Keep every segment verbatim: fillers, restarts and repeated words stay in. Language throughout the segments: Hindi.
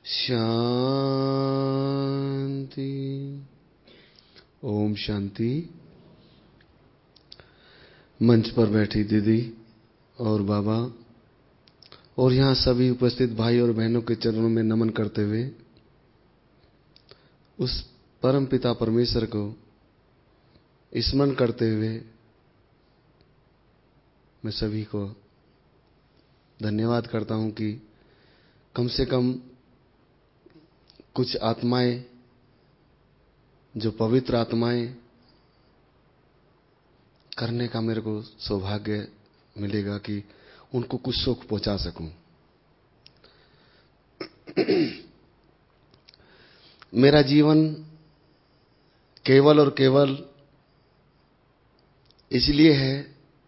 शांति। ओम शांति। मंच पर बैठी दीदी और बाबा और यहाँ सभी उपस्थित भाई और बहनों के चरणों में नमन करते हुए उस परम पिता परमेश्वर को स्मरण करते हुए मैं सभी को धन्यवाद करता हूं कि कम से कम कुछ आत्माएं जो पवित्र आत्माएं करने का मेरे को सौभाग्य मिलेगा कि उनको कुछ सुख पहुंचा सकूं। मेरा जीवन केवल और केवल इसलिए है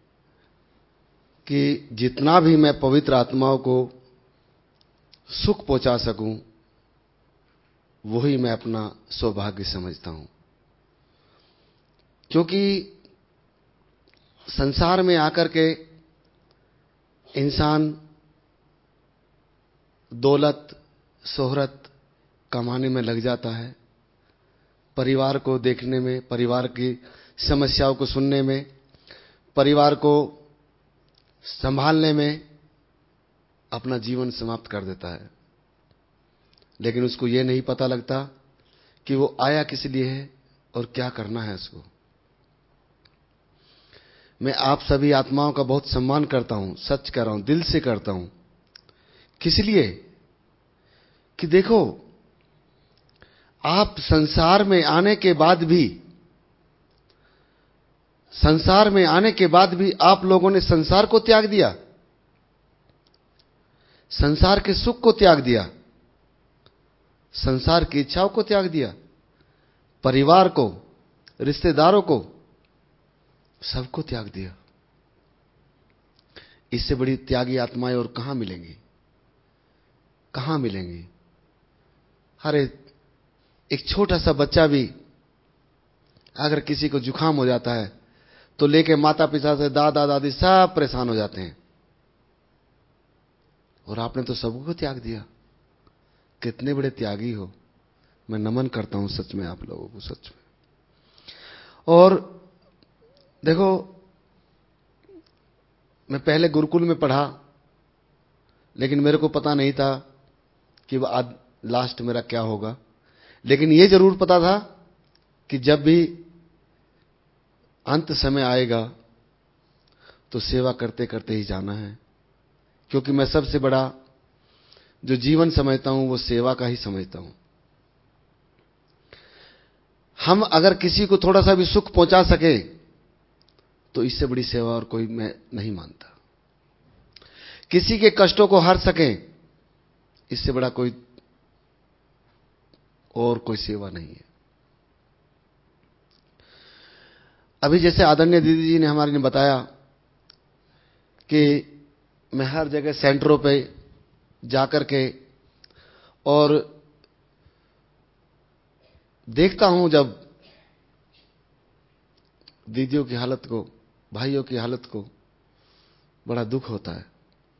कि जितना भी मैं पवित्र आत्माओं को सुख पहुंचा सकूं वही मैं अपना सौभाग्य समझता हूं। क्योंकि संसार में आकर के इंसान दौलत शोहरत कमाने में लग जाता है, परिवार को देखने में, परिवार की समस्याओं को सुनने में, परिवार को संभालने में अपना जीवन समाप्त कर देता है। लेकिन उसको यह नहीं पता लगता कि वो आया किस लिए है और क्या करना है उसको। मैं आप सभी आत्माओं का बहुत सम्मान करता हूं, सच कह रहा हूं, दिल से करता हूं। किस लिए कि देखो, आप संसार में आने के बाद भी संसार में आने के बाद भी आप लोगों ने संसार को त्याग दिया, संसार के सुख को त्याग दिया, संसार की इच्छाओं को त्याग दिया, परिवार को, रिश्तेदारों को, सबको त्याग दिया। इससे बड़ी त्यागी आत्माएं और कहां मिलेंगी, कहां मिलेंगी। अरे एक छोटा सा बच्चा भी अगर किसी को जुकाम हो जाता है तो लेके माता पिता से दादा दादी सब परेशान हो जाते हैं, और आपने तो सबको त्याग दिया। कितने बड़े त्यागी हो। मैं नमन करता हूं सच में आप लोगों को, सच में। और देखो, मैं पहले गुरुकुल में पढ़ा, लेकिन मेरे को पता नहीं था कि आज लास्ट मेरा क्या होगा। लेकिन यह जरूर पता था कि जब भी अंत समय आएगा तो सेवा करते करते ही जाना है। क्योंकि मैं सबसे बड़ा जो जीवन समझता हूं वो सेवा का ही समझता हूं। हम अगर किसी को थोड़ा सा भी सुख पहुंचा सके तो इससे बड़ी सेवा और कोई मैं नहीं मानता। किसी के कष्टों को हर सके, इससे बड़ा कोई और कोई सेवा नहीं है। अभी जैसे आदरणीय दीदी जी ने हमारे ने बताया कि मैं हर जगह सेंटरों पे जाकर के और देखता हूं जब दीदियों की हालत को, भाइयों की हालत को, बड़ा दुख होता है।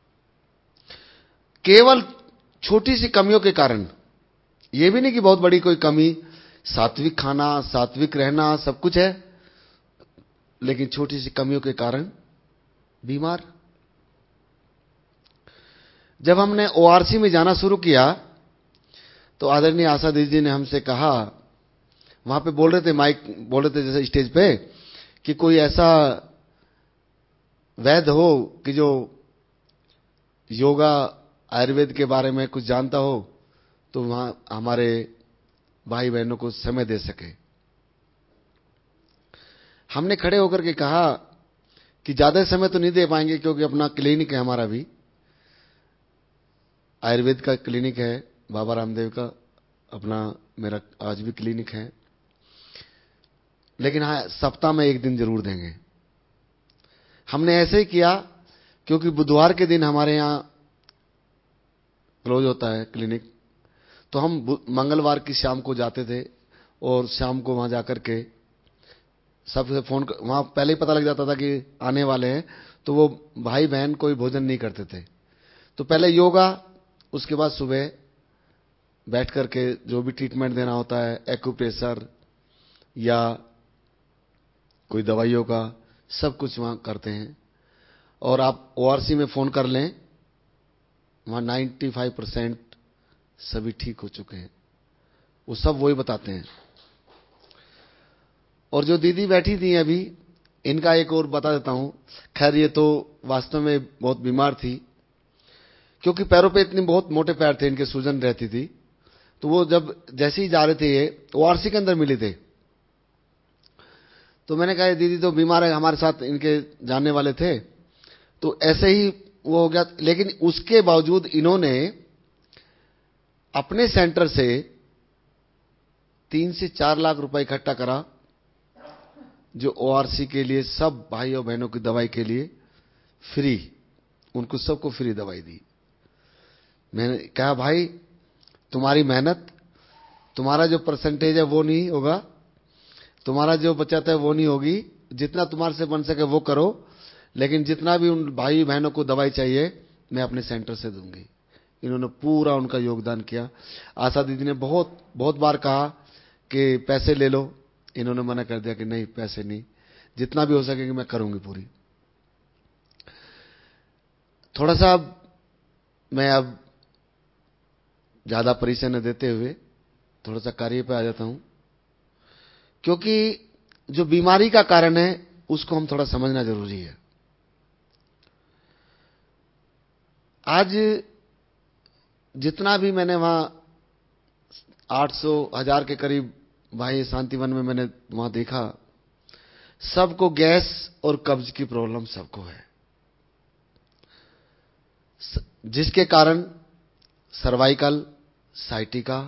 केवल छोटी सी कमियों के कारण, यह भी नहीं कि बहुत बड़ी कोई कमी, सात्विक खाना, सात्विक रहना सब कुछ है, लेकिन छोटी सी कमियों के कारण बीमार। जब हमने ओआरसी में जाना शुरू किया तो आदरणीय आशा दीदी जी ने हमसे कहा, वहां पे बोल रहे थे, माइक बोल रहे थे जैसे स्टेज पे, कि कोई ऐसा वैद्य हो कि जो योगा आयुर्वेद के बारे में कुछ जानता हो तो वहां हमारे भाई बहनों को समय दे सके। हमने खड़े होकर के कहा कि ज्यादा समय तो नहीं दे पाएंगे, क्योंकि अपना क्लिनिक है, हमारा भी आयुर्वेद का क्लिनिक है, बाबा रामदेव का अपना मेरा आज भी क्लिनिक है। लेकिन हाँ, सप्ताह में एक दिन जरूर देंगे। हमने ऐसे ही किया क्योंकि बुधवार के दिन हमारे यहां क्लोज होता है क्लिनिक, तो हम मंगलवार की शाम को जाते थे और शाम को वहां जाकर के सबसे फोन कर, वहां पहले ही पता लग जाता था कि आने वाले हैं, तो वो भाई बहन कोई भोजन नहीं करते थे। तो पहले योगा, उसके बाद सुबह बैठ करके जो भी ट्रीटमेंट देना होता है, एक्यूप्रेशर या कोई दवाइयों का, सब कुछ वहां करते हैं। और आप ओआरसी में फोन कर लें, वहां पचानवे परसेंट सभी ठीक हो चुके हैं। वो सब वही बताते हैं। और जो दीदी बैठी थी अभी, इनका एक और बता देता हूं। खैर ये तो वास्तव में बहुत बीमार थी, क्योंकि पैरों पे इतने बहुत मोटे पैर थे, इनके सूजन रहती थी। तो वो जब जैसे ही जा रहे थे, ये ओआरसी के अंदर मिले थे, तो मैंने कहा दीदी तो बीमार है, हमारे साथ इनके जानने वाले थे, तो ऐसे ही वो हो गया। लेकिन उसके बावजूद इन्होंने अपने सेंटर से तीन से चार लाख रुपए इकट्ठा करा, जो ओआरसी के लिए, सब भाई और बहनों की दवाई के लिए फ्री, उनको सबको फ्री दवाई दी। मैंने कहा भाई तुम्हारी मेहनत, तुम्हारा जो परसेंटेज है वो नहीं होगा, तुम्हारा जो बचत है वो नहीं होगी, जितना तुम्हारे से बन सके वो करो, लेकिन जितना भी उन भाई बहनों को दवाई चाहिए मैं अपने सेंटर से दूंगी। इन्होंने पूरा उनका योगदान किया। आशा दीदी ने बहुत बहुत बार कहा कि पैसे ले लो, इन्होंने मना कर दिया कि नहीं पैसे नहीं, जितना भी हो सकेगा मैं करूंगी पूरी। थोड़ा सा मैं अब ज्यादा परिचय न देते हुए थोड़ा सा कार्य पे आ जाता हूं, क्योंकि जो बीमारी का कारण है उसको हम थोड़ा समझना जरूरी है। आज जितना भी मैंने वहां आठ सौ हजार के करीब भाई शांतिवन में मैंने वहां देखा, सबको गैस और कब्ज की प्रॉब्लम सबको है, जिसके कारण सर्वाइकल साइटिका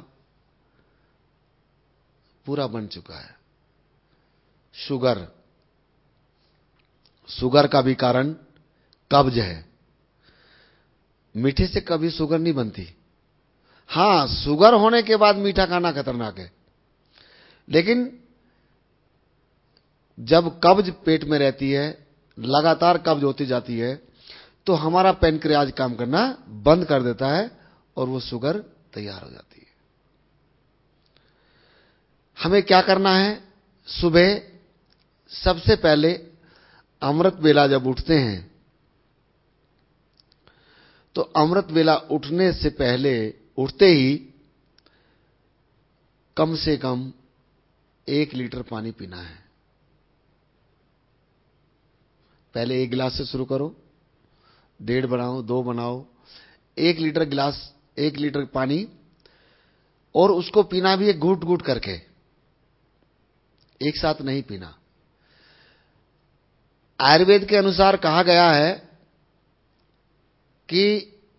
पूरा बन चुका है। शुगर, शुगर का भी कारण कब्ज है। मीठे से कभी शुगर नहीं बनती। हां, शुगर होने के बाद मीठा खाना खतरनाक है, लेकिन जब कब्ज पेट में रहती है, लगातार कब्ज होती जाती है, तो हमारा पैनक्रियाज काम करना बंद कर देता है और वो शुगर तैयार हो जाती है। हमें क्या करना है? सुबह सबसे पहले अमृत वेला जब उठते हैं, तो अमृत वेला उठने से पहले, उठते ही कम से कम एक लीटर पानी पीना है। पहले एक गिलास से शुरू करो, डेढ़ बनाओ, दो बनाओ, एक लीटर गिलास, एक लीटर पानी, और उसको पीना भी एक घूट घूट करके, एक साथ नहीं पीना। आयुर्वेद के अनुसार कहा गया है कि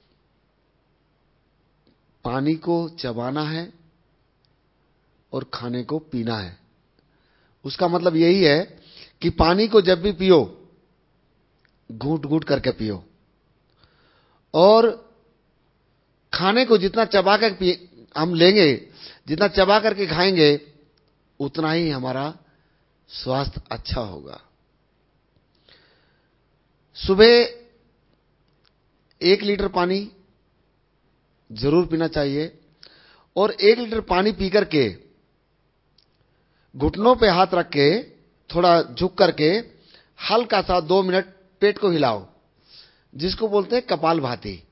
पानी को चबाना है और खाने को पीना है। उसका मतलब यही है कि पानी को जब भी पियो घूट घूट करके पियो, और खाने को जितना चबा कर हम लेंगे, जितना चबा करके खाएंगे, उतना ही हमारा स्वास्थ्य अच्छा होगा। सुबह एक लीटर पानी जरूर पीना चाहिए, और एक लीटर पानी पी करके घुटनों पे हाथ रख के थोड़ा झुक करके हल्का सा दो मिनट पेट को हिलाओ, जिसको बोलते हैं कपालभाति।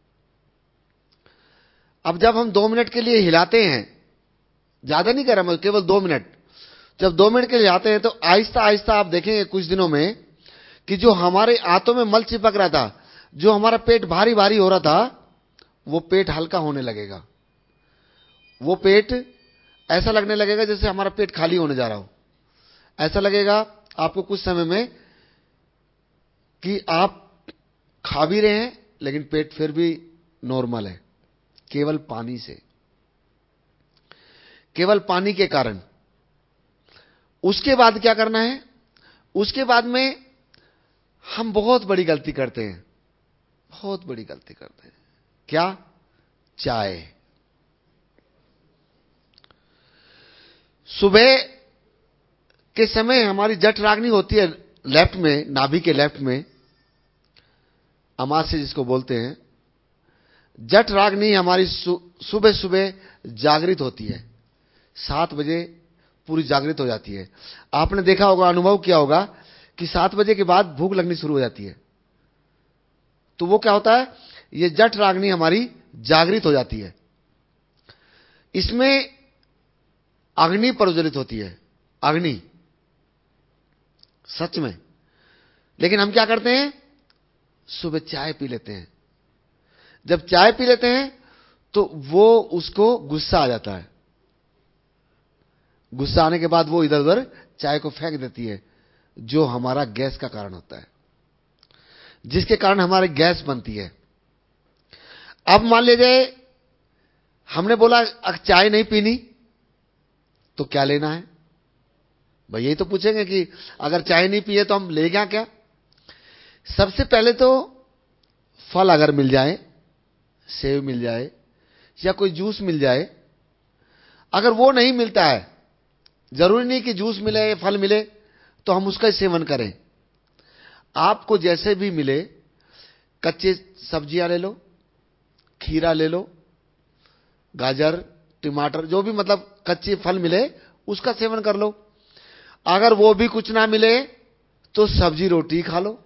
अब जब हम दो मिनट के लिए हिलाते हैं, ज्यादा नहीं कर रहा मैं, केवल दो मिनट, जब दो मिनट के लिए हिलाते हैं, तो आहिस्ता आहिस्ता आप देखेंगे कुछ दिनों में कि जो हमारे आंतों में मल चिपक रहा था, जो हमारा पेट भारी भारी हो रहा था, वो पेट हल्का होने लगेगा। वो पेट ऐसा लगने लगेगा जैसे हमारा पेट खाली होने जा रहा हो। ऐसा लगेगा आपको कुछ समय में कि आप खा भी रहे हैं, लेकिन पेट फिर भी नॉर्मल है, केवल पानी से, केवल पानी के कारण। उसके बाद क्या करना है? उसके बाद में हम बहुत बड़ी गलती करते हैं, बहुत बड़ी गलती करते हैं। क्या? चाय। सुबह के समय हमारी जठराग्नि होती है लेफ्ट में, नाभि के लेफ्ट में, अमाशय जिसको बोलते हैं। जठ रागिनी हमारी सुबह सुबह जागृत होती है, सात बजे पूरी जागृत हो जाती है। आपने देखा होगा, अनुभव किया होगा कि सात बजे के बाद भूख लगनी शुरू हो जाती है। तो वो क्या होता है, ये जठ रागिनी हमारी जागृत हो जाती है। इसमें अग्नि प्रज्वलित होती है, अग्नि, सच में। लेकिन हम क्या करते हैं, सुबह चाय पी लेते हैं। जब चाय पी लेते हैं तो वो उसको गुस्सा आ जाता है। गुस्सा आने के बाद वो इधर उधर चाय को फेंक देती है, जो हमारा गैस का कारण होता है, जिसके कारण हमारी गैस बनती है। अब मान लीजिए हमने बोला चाय नहीं पीनी, तो क्या लेना है भाई, यही तो पूछेंगे कि अगर चाय नहीं पिए तो हम ले गया क्या। सबसे पहले तो फल अगर मिल जाए, सेब मिल जाए या कोई जूस मिल जाए। अगर वो नहीं मिलता है, जरूरी नहीं कि जूस मिले फल मिले तो हम उसका सेवन करें। आपको जैसे भी मिले, कच्चे सब्जियां ले लो, खीरा ले लो, गाजर, टमाटर, जो भी मतलब कच्चे फल मिले उसका सेवन कर लो। अगर वो भी कुछ ना मिले तो सब्जी रोटी खा लो।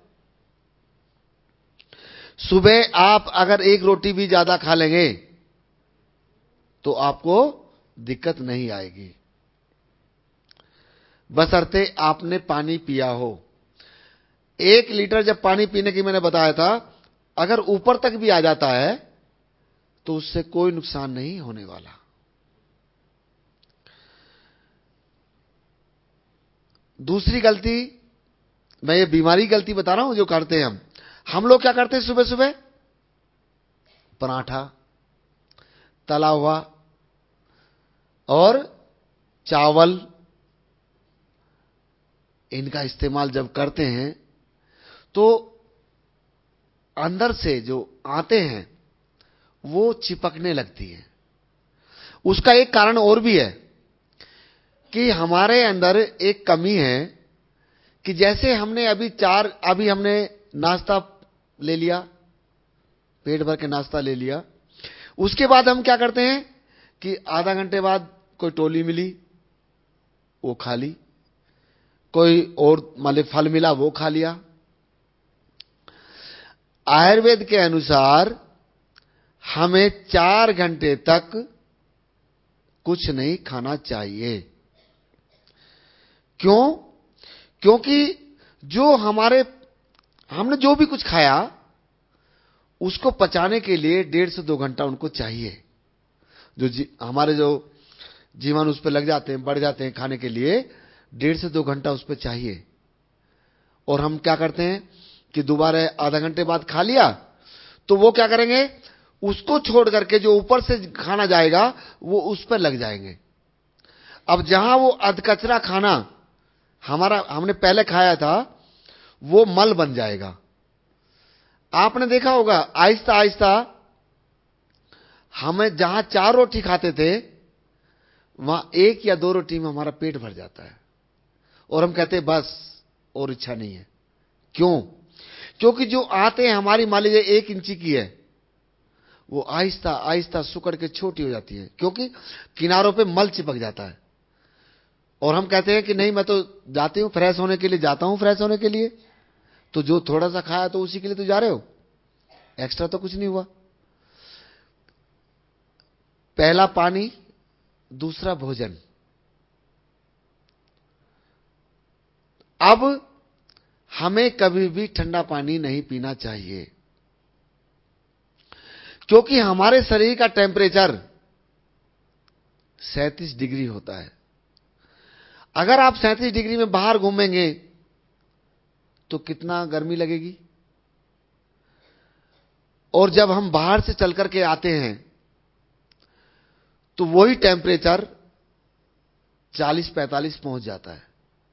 सुबह आप अगर एक रोटी भी ज्यादा खा लेंगे तो आपको दिक्कत नहीं आएगी, बशर्ते आपने पानी पिया हो। एक लीटर जब पानी पीने की मैंने बताया था, अगर ऊपर तक भी आ जाता है तो उससे कोई नुकसान नहीं होने वाला। दूसरी गलती, मैं ये बीमारी गलती बता रहा हूं जो करते हैं हम हम लोग क्या करते हैं, सुबह सुबह पराठा, तला हुआ और चावल, इनका इस्तेमाल जब करते हैं तो अंदर से जो आते हैं वो चिपकने लगती है। उसका एक कारण और भी है कि हमारे अंदर एक कमी है कि जैसे हमने अभी चार अभी हमने नाश्ता ले लिया, पेट भर के नाश्ता ले लिया, उसके बाद हम क्या करते हैं कि आधा घंटे बाद कोई टोली मिली वो खा ली, कोई और मान फल मिला वो खा लिया। आयुर्वेद के अनुसार हमें चार घंटे तक कुछ नहीं खाना चाहिए। क्यों? क्योंकि जो हमारे हमने जो भी कुछ खाया उसको पचाने के लिए डेढ़ से दो घंटा उनको चाहिए। जो जी, हमारे जो जीवन उस पर लग जाते हैं, बढ़ जाते हैं, खाने के लिए डेढ़ से दो घंटा उस पर चाहिए। और हम क्या करते हैं कि दोबारा आधा घंटे बाद खा लिया तो वो क्या करेंगे, उसको छोड़ करके जो ऊपर से खाना जाएगा वो उस पर लग जाएंगे। अब जहां वो अधकचरा खाना हमारा हमने पहले खाया था वो मल बन जाएगा। आपने देखा होगा आहिस्ता आहिस्ता हमें जहां चार रोटी खाते थे वहां एक या दो रोटी में हमारा पेट भर जाता है और हम कहते हैं बस और इच्छा नहीं है। क्यों? क्योंकि जो आते हैं हमारी मान लीजिए एक इंची की है, वो आहिस्ता आहिस्ता सुकड़ के छोटी हो जाती है, क्योंकि किनारों पे मल चिपक जाता है। और हम कहते हैं कि नहीं मैं तो जाती हूं फ्रेश होने के लिए, जाता हूं फ्रेश होने के लिए। तो जो थोड़ा सा खाया तो उसी के लिए तो जा रहे हो, एक्स्ट्रा तो कुछ नहीं हुआ। पहला पानी, दूसरा भोजन। अब हमें कभी भी ठंडा पानी नहीं पीना चाहिए, क्योंकि हमारे शरीर का टेम्परेचर सैंतीस डिग्री होता है। अगर आप सैंतीस डिग्री में बाहर घूमेंगे तो कितना गर्मी लगेगी। और जब हम बाहर से चल करके आते हैं तो वही टेम्परेचर चालीस पैंतालीस पहुंच जाता है।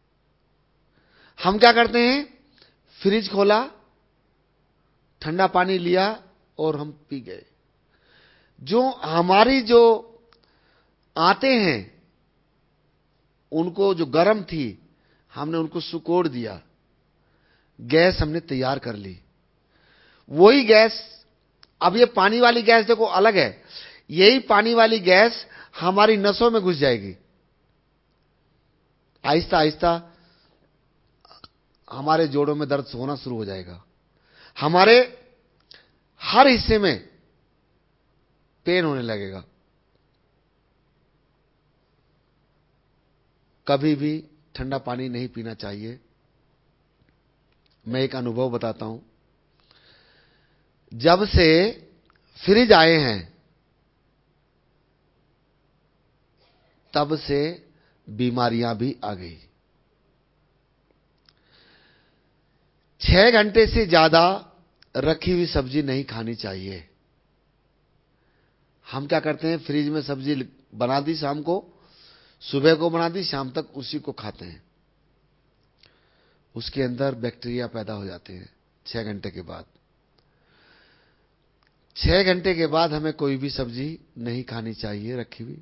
हम क्या करते हैं, फ्रिज खोला, ठंडा पानी लिया और हम पी गए। जो हमारी जो आते हैं उनको जो गर्म थी हमने उनको सुकोड़ दिया, गैस हमने तैयार कर ली। वही गैस अब ये पानी वाली गैस देखो अलग है, यही पानी वाली गैस हमारी नसों में घुस जाएगी, आहिस्ता आहिस्ता हमारे जोड़ों में दर्द होना शुरू हो जाएगा, हमारे हर हिस्से में पेन होने लगेगा। कभी भी ठंडा पानी नहीं पीना चाहिए। मैं एक अनुभव बताता हूं, जब से फ्रिज आए हैं तब से बीमारियां भी आ गई। छह घंटे से ज्यादा रखी हुई सब्जी नहीं खानी चाहिए। हम क्या करते हैं, फ्रिज में सब्जी बना दी, शाम को सुबह को बना दी, शाम तक उसी को खाते हैं। उसके अंदर बैक्टीरिया पैदा हो जाते हैं छह घंटे के बाद। छह घंटे के बाद हमें कोई भी सब्जी नहीं खानी चाहिए रखी हुई।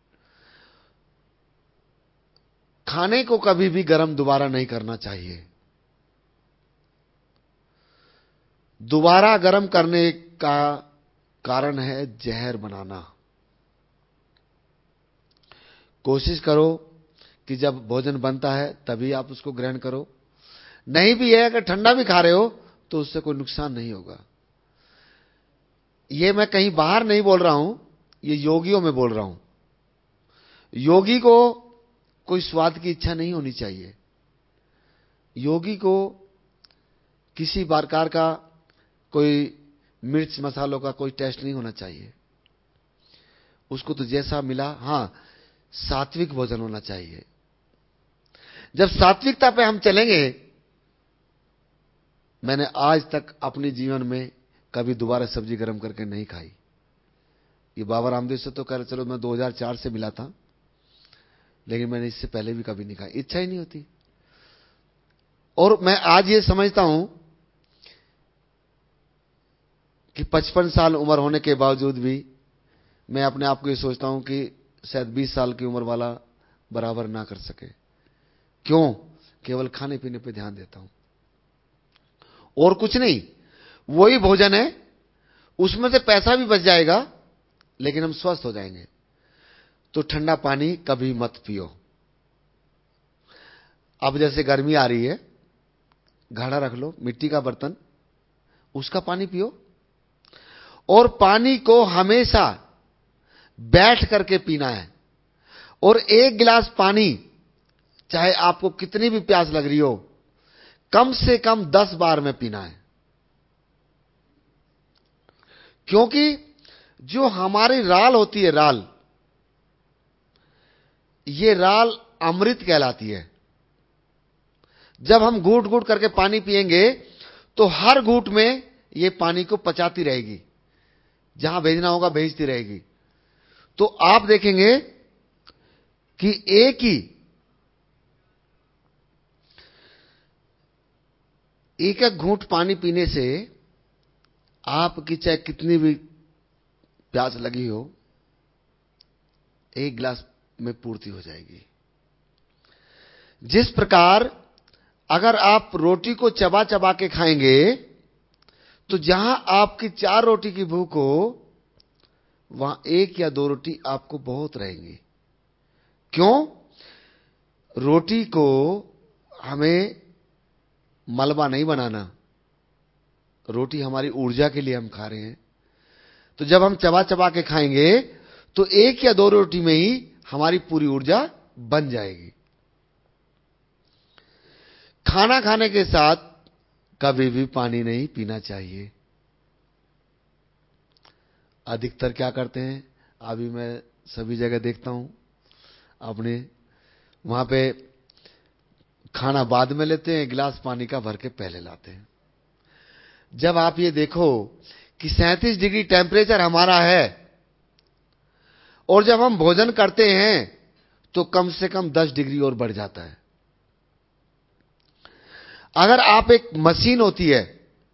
खाने को कभी भी गर्म दोबारा नहीं करना चाहिए। दोबारा गर्म करने का कारण है जहर बनाना। कोशिश करो कि जब भोजन बनता है तभी आप उसको ग्रहण करो। नहीं भी है, अगर ठंडा भी खा रहे हो तो उससे कोई नुकसान नहीं होगा। ये मैं कहीं बाहर नहीं बोल रहा हूं, ये योगियों में बोल रहा हूं। योगी को कोई स्वाद की इच्छा नहीं होनी चाहिए। योगी को किसी प्रकार का कोई मिर्च मसालों का कोई टेस्ट नहीं होना चाहिए। उसको तो जैसा मिला, हां सात्विक भोजन होना चाहिए। जब सात्विकता पे हम चलेंगे, मैंने आज तक अपने जीवन में कभी दोबारा सब्जी गर्म करके नहीं खाई। ये बाबा रामदेव से तो कह रहे, चलो मैं दो हज़ार चार से मिला था, लेकिन मैंने इससे पहले भी कभी नहीं खाई, इच्छा ही नहीं होती। और मैं आज ये समझता हूं कि पचपन साल उम्र होने के बावजूद भी मैं अपने आप को ये सोचता हूं कि शायद बीस साल की उम्र वाला बराबर ना कर सके। क्यों? केवल खाने पीने पे ध्यान देता हूं और कुछ नहीं। वही भोजन है, उसमें से पैसा भी बच जाएगा, लेकिन हम स्वस्थ हो जाएंगे। तो ठंडा पानी कभी मत पियो। अब जैसे गर्मी आ रही है, घड़ा रख लो, मिट्टी का बर्तन, उसका पानी पियो। और पानी को हमेशा बैठ करके पीना है। और एक गिलास पानी, चाहे आपको कितनी भी प्यास लग रही हो, कम से कम दस बार में पीना है। क्योंकि जो हमारी राल होती है, राल, ये राल अमृत कहलाती है। जब हम घूट घूट करके पानी पिएंगे तो हर घूट में ये पानी को पचाती रहेगी, जहां भेजना होगा भेजती रहेगी। तो आप देखेंगे कि एक ही एक एक घूंट पानी पीने से आपकी चाहे कितनी भी प्यास लगी हो, एक गिलास में पूर्ति हो जाएगी। जिस प्रकार अगर आप रोटी को चबा चबा के खाएंगे तो जहां आपकी चार रोटी की भूख हो, वहां एक या दो रोटी आपको बहुत रहेंगी। क्यों? रोटी को हमें मलबा नहीं बनाना, रोटी हमारी ऊर्जा के लिए हम खा रहे हैं। तो जब हम चबा चबा के खाएंगे तो एक या दो रोटी में ही हमारी पूरी ऊर्जा बन जाएगी। खाना खाने के साथ कभी भी पानी नहीं पीना चाहिए। अधिकतर क्या करते हैं, अभी मैं सभी जगह देखता हूं, अपने वहां पे खाना बाद में लेते हैं, गिलास पानी का भर के पहले लाते हैं। जब आप ये देखो कि सैंतीस डिग्री टेम्परेचर हमारा है और जब हम भोजन करते हैं तो कम से कम दस डिग्री और बढ़ जाता है। अगर आप एक मशीन होती है,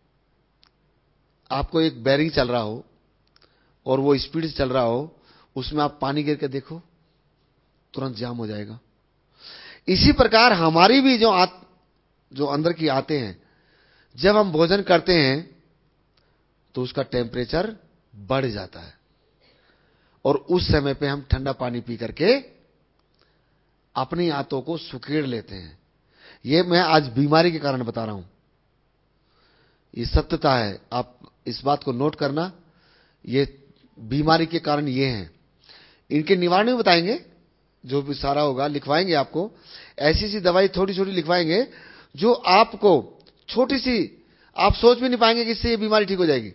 आपको एक बैरिंग चल रहा हो और वो स्पीड से चल रहा हो, उसमें आप पानी गिर के देखो, तुरंत जाम हो जाएगा। इसी प्रकार हमारी भी जो आत, जो अंदर की आते हैं, जब हम भोजन करते हैं तो उसका टेम्परेचर बढ़ जाता है और उस समय पे हम ठंडा पानी पी करके अपनी आंतों को सुखेड़ लेते हैं। ये मैं आज बीमारी के कारण बता रहा हूं, ये सत्यता है, आप इस बात को नोट करना। ये बीमारी के कारण ये हैं। इनके निवारण भी बताएंगे, जो भी सारा होगा लिखवाएंगे आपको। ऐसी सी दवाई थोड़ी छोटी लिखवाएंगे जो आपको छोटी सी, आप सोच भी नहीं पाएंगे कि इससे ये बीमारी ठीक हो जाएगी।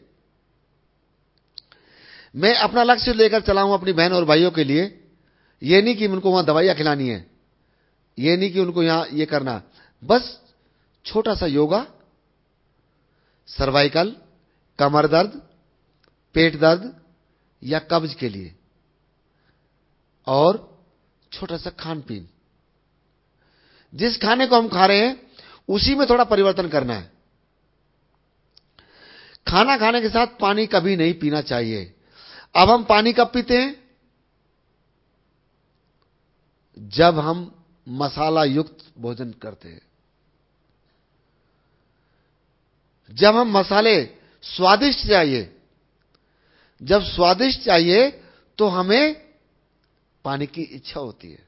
मैं अपना लक्ष्य लेकर चला हूं अपनी बहन और भाइयों के लिए। ये नहीं कि उनको वहां दवाइयां खिलानी है, ये नहीं कि उनको यहां ये करना, बस छोटा सा योगा, सर्वाइकल, कमर दर्द, पेट दर्द या कब्ज के लिए, और छोटा सा खान पीन। जिस खाने को हम खा रहे हैं उसी में थोड़ा परिवर्तन करना है। खाना खाने के साथ पानी कभी नहीं पीना चाहिए। अब हम पानी कब पीते हैं? जब हम मसाला युक्त भोजन करते हैं, जब हम मसाले स्वादिष्ट चाहिए, जब स्वादिष्ट चाहिए तो हमें पानी की इच्छा होती है।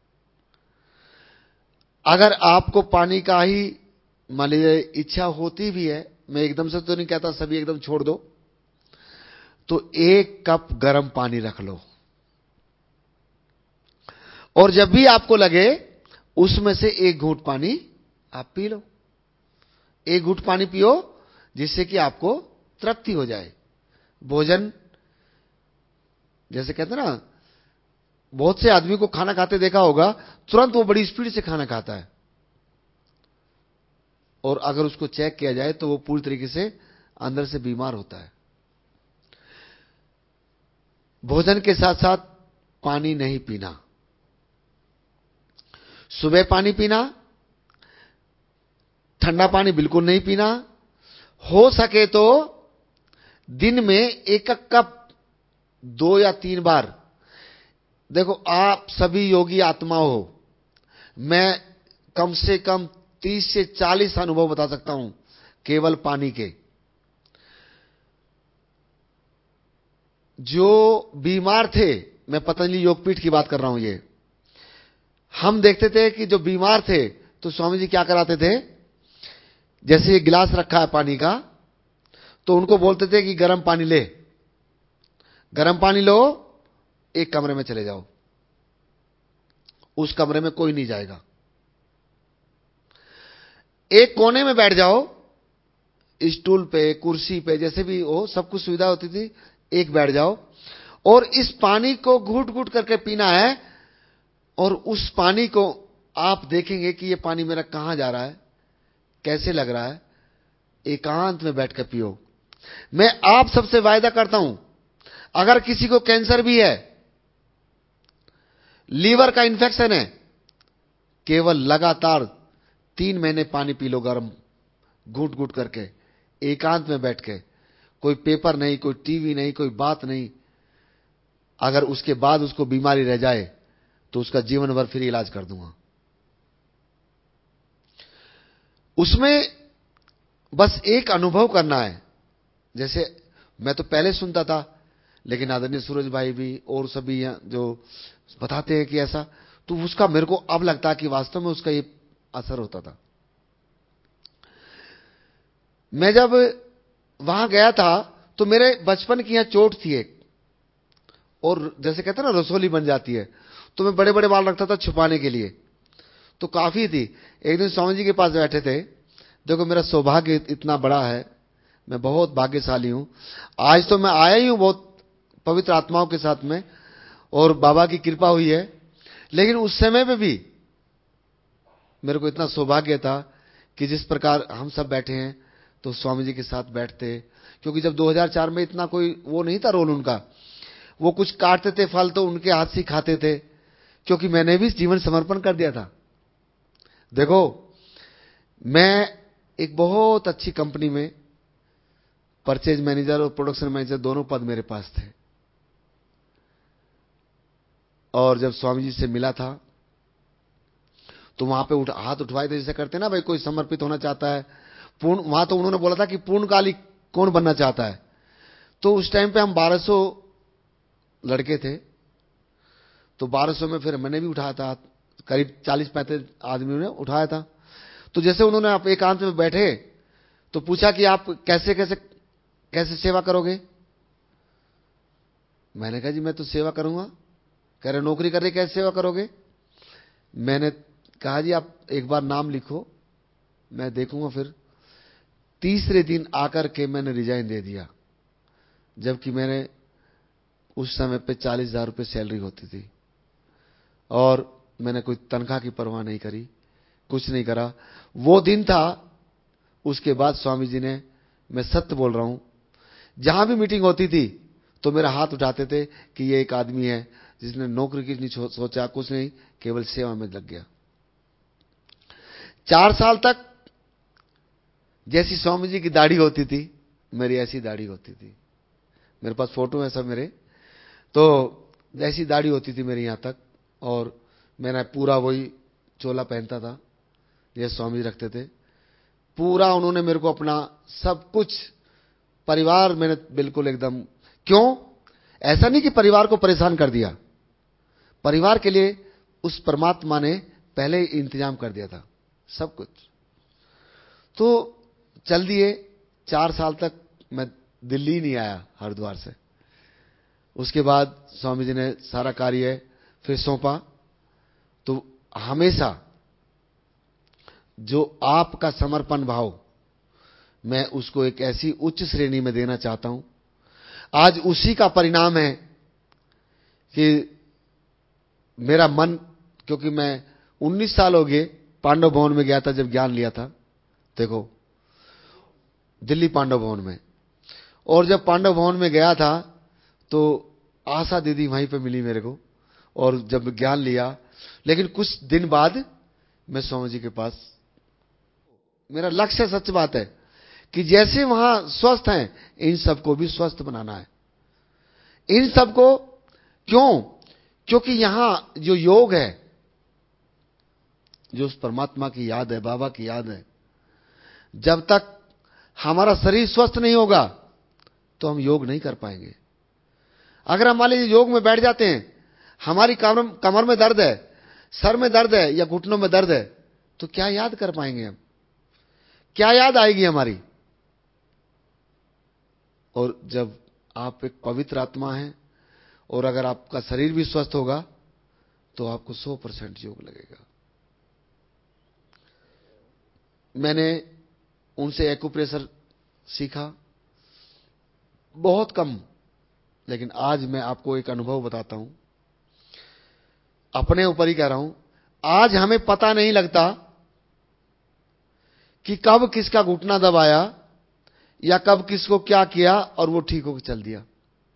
अगर आपको पानी का ही मान लीजिए इच्छा होती भी है, मैं एकदम से तो नहीं कहता सभी एकदम छोड़ दो, तो एक कप गर्म पानी रख लो और जब भी आपको लगे उसमें से एक घूंट पानी आप पी लो। एक घूंट पानी पियो जिससे कि आपको तृप्ति हो जाए। भोजन जैसे कहते हैं ना, बहुत से आदमी को खाना खाते देखा होगा, तुरंत वो बड़ी स्पीड से खाना खाता है और अगर उसको चेक किया जाए तो वो पूरी तरीके से अंदर से बीमार होता है। भोजन के साथ साथ पानी नहीं पीना। सुबह पानी पीना, ठंडा पानी बिल्कुल नहीं पीना। हो सके तो दिन में एक एक कप दो या तीन बार। देखो, आप सभी योगी आत्मा हो, मैं कम से कम तीस से चालीस अनुभव बता सकता हूं केवल पानी के। जो बीमार थे, मैं पतंजलि योगपीठ की बात कर रहा हूं, ये हम देखते थे कि जो बीमार थे तो स्वामी जी क्या कराते थे, जैसे ये गिलास रखा है पानी का, तो उनको बोलते थे कि गर्म पानी ले, गर्म पानी लो, एक कमरे में चले जाओ, उस कमरे में कोई नहीं जाएगा, एक कोने में बैठ जाओ, स्टूल पे, कुर्सी पे, जैसे भी हो, सब कुछ सुविधा होती थी, एक बैठ जाओ और इस पानी को घूट घूट करके पीना है। और उस पानी को आप देखेंगे कि ये पानी मेरा कहां जा रहा है, कैसे लग रहा है। एकांत में बैठ कर पियो। मैं आप सबसे वायदा करता हूं, अगर किसी को कैंसर भी है, लीवर का इंफेक्शन है, केवल लगातार तीन महीने पानी पी लो गर्म, घूट घूट करके, एकांत में बैठ के, कोई पेपर नहीं, कोई टीवी नहीं, कोई बात नहीं। अगर उसके बाद उसको बीमारी रह जाए तो उसका जीवन भर फिर इलाज कर दूंगा। उसमें बस एक अनुभव करना है। जैसे मैं तो पहले सुनता था, लेकिन आदरणीय सूरज भाई भी और सभी जो बताते हैं कि ऐसा, तो उसका मेरे को अब लगता है कि वास्तव में उसका ये असर होता था। मैं जब वहां गया था तो मेरे बचपन की यहां चोट थी एक, और जैसे कहते हैं ना रसोली बन जाती है, तो मैं बड़े बड़े बाल रखता था छुपाने के लिए, तो काफी थी। एक दिन स्वामी जी के पास बैठे थे। देखो, मेरा सौभाग्य इतना बड़ा है, मैं बहुत भाग्यशाली हूं। आज तो मैं आया ही हूं बहुत पवित्र आत्माओं के साथ में, और बाबा की कृपा हुई है, लेकिन उस समय में भी मेरे को इतना सौभाग्य था कि जिस प्रकार हम सब बैठे हैं तो स्वामी जी के साथ बैठते। क्योंकि जब दो हज़ार चार में इतना कोई वो नहीं था रोल उनका, वो कुछ काटते थे फल तो उनके हाथ से खाते थे, क्योंकि मैंने भी जीवन समर्पण कर दिया था। देखो, मैं एक बहुत अच्छी कंपनी में परचेज मैनेजर और प्रोडक्शन मैनेजर दोनों पद मेरे पास थे, और जब स्वामी जी से मिला था तो वहां पे उठ, हाथ उठवाए थे, जैसे करते ना भाई कोई समर्पित होना चाहता है पूर्ण। वहां तो उन्होंने बोला था कि पूर्णकालिक कौन बनना चाहता है, तो उस टाइम पे हम बारह सौ लड़के थे, तो बारह सौ में फिर मैंने भी उठाया था, करीब चालीस पैंतीस आदमियों ने उठाया था। तो जैसे उन्होंने आप एकांत में बैठे तो पूछा कि आप कैसे कैसे कैसे सेवा करोगे। मैंने कहा जी मैं तो सेवा करूंगा। कह रहे नौकरी कर रहे कैसे सेवा करोगे। मैंने कहा जी आप एक बार नाम लिखो, मैं देखूंगा। फिर तीसरे दिन आकर के मैंने रिजाइन दे दिया, जबकि मैंने उस समय पे चालीस हजार रुपये सैलरी होती थी और मैंने कोई तनख्वाह की परवाह नहीं करी, कुछ नहीं करा। वो दिन था। उसके बाद स्वामी जी ने, मैं सत्य बोल रहा हूं, जहां भी मीटिंग होती थी तो मेरा हाथ उठाते थे कि ये एक आदमी है जिसने नौकरी की नहीं सोचा, कुछ नहीं, केवल सेवा में लग गया। चार साल तक जैसी स्वामी जी की दाढ़ी होती थी मेरी ऐसी दाढ़ी होती थी। मेरे पास फोटो है सब मेरे। तो जैसी दाढ़ी होती थी मेरी यहां तक, और मैंने पूरा वही चोला पहनता था, ये स्वामी जी रखते थे। पूरा उन्होंने मेरे को अपना सब कुछ परिवार मैंने बिल्कुल एकदम, क्यों ऐसा नहीं कि परिवार को परेशान कर दिया, परिवार के लिए उस परमात्मा ने पहले ही इंतजाम कर दिया था सब कुछ। तो चल दिए। चार साल तक मैं दिल्ली नहीं आया हरिद्वार से। उसके बाद स्वामी जी ने सारा कार्य फिर सौंपा। तो हमेशा जो आपका समर्पण भाव, मैं उसको एक ऐसी उच्च श्रेणी में देना चाहता हूं। आज उसी का परिणाम है कि मेरा मन, क्योंकि मैं उन्नीस साल हो गए पांडव भवन में गया था जब ज्ञान लिया था, देखो दिल्ली पांडव भवन में। और जब पांडव भवन में गया था तो आशा दीदी वहीं पे मिली मेरे को, और जब ज्ञान लिया, लेकिन कुछ दिन बाद मैं स्वामी जी के पास, मेरा लक्ष्य सच बात है कि जैसे वहां स्वस्थ हैं इन सबको भी स्वस्थ बनाना है। इन सबको क्यों, क्योंकि यहां जो योग है, जो उस परमात्मा की याद है, बाबा की याद है, जब तक हमारा शरीर स्वस्थ नहीं होगा तो हम योग नहीं कर पाएंगे। अगर हम मान लीजिए योग में बैठ जाते हैं, हमारी कमर कमर में दर्द है, सर में दर्द है या घुटनों में दर्द है, तो क्या याद कर पाएंगे हम, क्या याद आएगी हमारी। और जब आप एक पवित्र आत्मा हैं और अगर आपका शरीर भी स्वस्थ होगा तो आपको सौ परसेंट योग लगेगा। मैंने उनसे एक्यूप्रेशर सीखा, बहुत कम, लेकिन आज मैं आपको एक अनुभव बताता हूं, अपने ऊपर ही कह रहा हूं। आज हमें पता नहीं लगता कि कब किसका घुटना दबाया या कब किसको क्या किया और वो ठीक होकर चल दिया।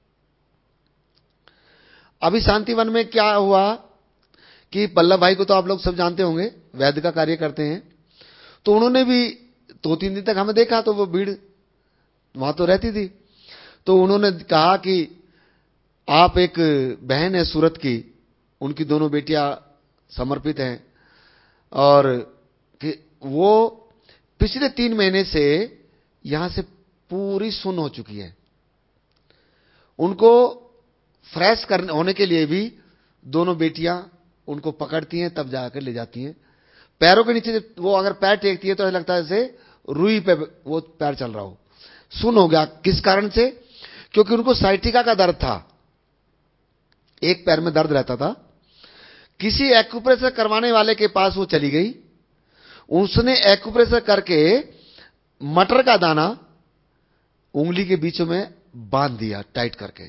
अभी शांतिवन में क्या हुआ कि पल्लव भाई को तो आप लोग सब जानते होंगे, वैद्य का कार्य करते हैं। तो उन्होंने भी दो तीन दिन तक हमें देखा, तो वो भीड़ वहां तो रहती थी। तो उन्होंने कहा कि आप, एक बहन है सूरत की, उनकी दोनों बेटियां समर्पित हैं, और कि वो पिछले तीन महीने से यहां से पूरी सुन्न हो चुकी है। उनको फ्रेश करने होने के लिए भी दोनों बेटियां उनको पकड़ती हैं, तब जाकर ले जाती हैं। पैरों के नीचे वो अगर पैर टेकती है तो ऐसा लगता है जैसे रुई पे वो पैर चल रहा हो। सुन हो गया किस कारण से, क्योंकि उनको साइटिका का दर्द था, एक पैर में दर्द रहता था। किसी एक्यूप्रेशर करवाने वाले के पास वो चली गई, उसने एक्यूप्रेशर करके मटर का दाना उंगली के बीचों में बांध दिया टाइट करके,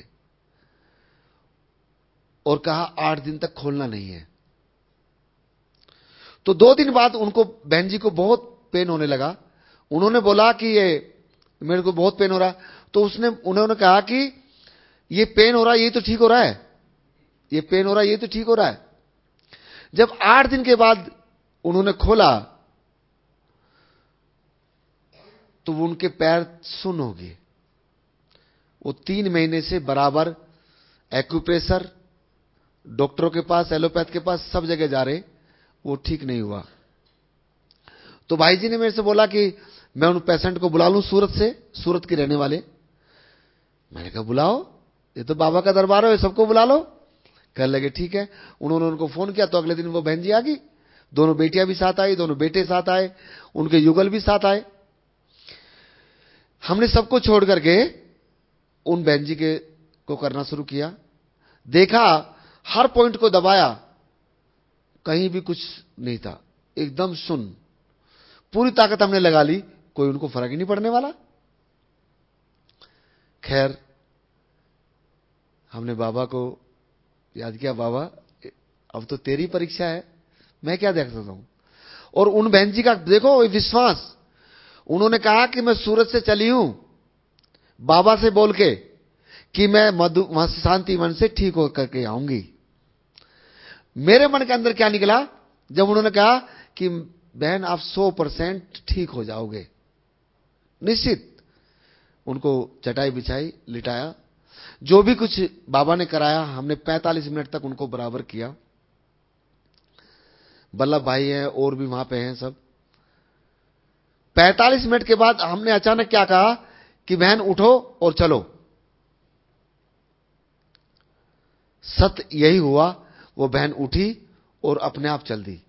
और कहा आठ दिन तक खोलना नहीं है। तो दो दिन बाद उनको, बहन जी को बहुत पेन होने लगा। उन्होंने बोला कि ये मेरे को बहुत पेन हो रहा। तो उसने उन्होंने कहा कि ये पेन हो रहा है, ये तो ठीक हो रहा है, ये पेन हो रहा है, ये तो ठीक हो रहा है। जब आठ दिन के बाद उन्होंने खोला तो वो उनके पैर सुन्न हो गए। वो तीन महीने से बराबर एक्यूप्रेशर, डॉक्टरों के पास, एलोपैथ के पास, सब जगह जा रहे, वो ठीक नहीं हुआ। तो भाई जी ने मेरे से बोला कि मैं उन पेशेंट को बुला लूं सूरत से, सूरत के रहने वाले। मैंने कहा बुलाओ, ये तो बाबा का दरबार है, सबको बुला लो। कहने लगे ठीक है। उन्होंने उनको फोन किया तो अगले दिन वो बहन जी आ गई, दोनों बेटियां भी साथ आई, दोनों बेटे साथ आए, उनके युगल भी साथ आए। हमने सबको छोड़ करके उन बहन जी के को करना शुरू किया। देखा हर पॉइंट को दबाया, कहीं भी कुछ नहीं था, एकदम सुन। पूरी ताकत हमने लगा ली, कोई उनको फर्क ही नहीं पड़ने वाला। खैर हमने बाबा को याद किया, बाबा अब तो तेरी परीक्षा है, मैं क्या देख सकता हूं। और उन बहन जी का देखो विश्वास, उन्होंने कहा कि मैं सूरत से चली हूं बाबा से बोल के कि मैं मधु वहां से शांति वन से ठीक हो करके आऊंगी। मेरे मन के अंदर क्या निकला जब उन्होंने कहा कि बहन आप सौ परसेंट ठीक हो जाओगे निश्चित। उनको चटाई बिछाई, लिटाया, जो भी कुछ बाबा ने कराया हमने पैंतालीस मिनट तक उनको बराबर किया। बल्लभ भाई हैं और भी वहां पे हैं सब। पैंतालीस मिनट के बाद हमने अचानक क्या कहा कि बहन उठो और चलो। सत्य यही हुआ, वो बहन उठी और अपने आप चल दी।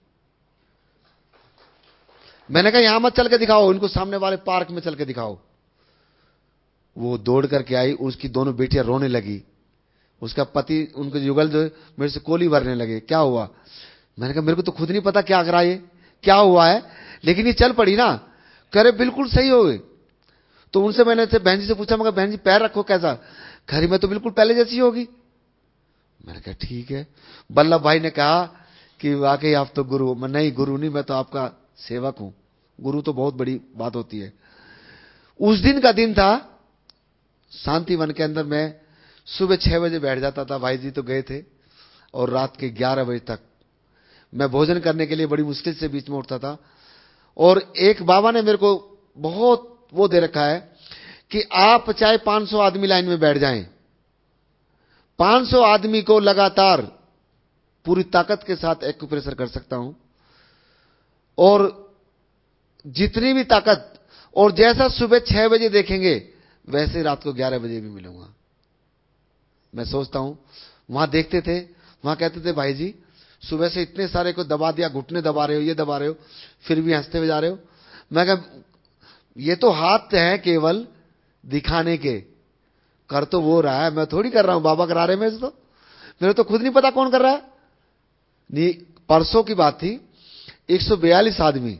मैंने कहा यहां मत चल के दिखाओ, इनको सामने वाले पार्क में चल के दिखाओ। वो दौड़ करके आई, उसकी दोनों बेटियां रोने लगी, उसका पति उनके युगल जो मेरे से कोली भरने लगे। क्या हुआ? मैंने कहा मेरे को तो खुद नहीं पता क्या करा ये, क्या हुआ है, लेकिन ये चल पड़ी ना। करे बिल्कुल सही हो गई। तो उनसे मैंने से बहन जी से पूछा, मगर बहन जी पैर रखो कैसा? खरी में तो बिल्कुल पहले जैसी होगी। मैंने कहा ठीक है। बल्लभ भाई ने कहा कि वाकई आप तो गुरु हो। मैं नहीं गुरु नहीं, मैं तो आपका सेवक हूं। गुरु तो बहुत बड़ी बात होती है। उस दिन का दिन था, शांति वन के अंदर मैं सुबह छह बजे बैठ जाता था, भाई जी तो गए थे, और रात के ग्यारह बजे तक मैं भोजन करने के लिए बड़ी मुश्किल से बीच में उठता था। और एक बाबा ने मेरे को बहुत वो दे रखा है कि आप चाहे पांच सौ आदमी लाइन में बैठ जाएं, पांच सौ आदमी को लगातार पूरी ताकत के साथ एक्यूप्रेशर कर सकता हूं, और जितनी भी ताकत, और जैसा सुबह छह बजे देखेंगे वैसे रात को ग्यारह बजे भी मिलूंगा। मैं सोचता हूं वहां देखते थे, वहां कहते थे भाई जी सुबह से इतने सारे को दबा दिया, घुटने दबा रहे हो, ये दबा रहे हो, फिर भी हंसते हुए जा रहे हो। मैं कहा ये तो हाथ है केवल दिखाने के, कर तो वो रहा है, मैं थोड़ी कर रहा हूं, बाबा करा रहे हैं। मेरे तो मेरे तो खुद नहीं पता कौन कर रहा है। नहीं, परसों की बात थी, एक सौ बयालीस आदमी